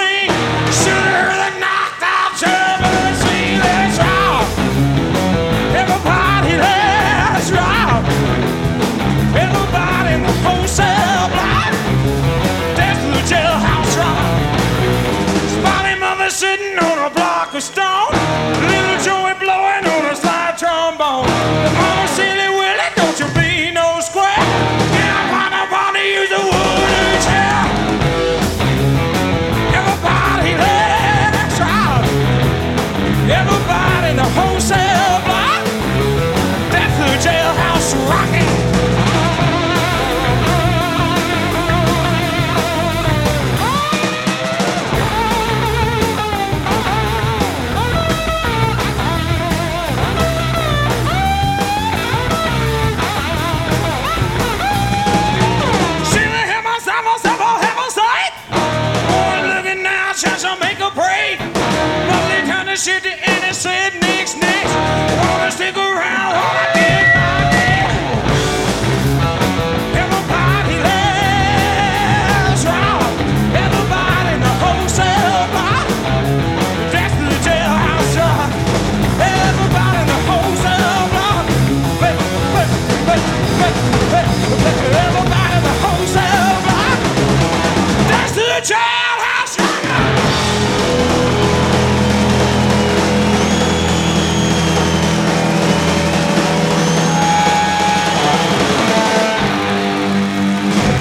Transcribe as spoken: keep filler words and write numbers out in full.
sing. Should have heard the knocked out German swing. Let's rock. Everybody, let's rock. Everybody in the wholesale block. That's the jailhouse rock. Spotty mother sitting on a block of stone. Little Joey blowing on a slide trombone. The mama silly Willie, don't you be no square. Yeah, I wanna wanna use a wooden chair. Everybody, let's rock. Everybody in the wholesale block. That's the jailhouse rocking. Chance I'll make a break. But they kind of shit and it said next, next. Wanna stick around while I get my dick. Everybody, let's rock. Everybody in the wholesale block. That's the jailhouse rock. Everybody in the wholesale block. Hey, hey, hey, hey, hey, hey. Everybody in the wholesale block. That's the jail.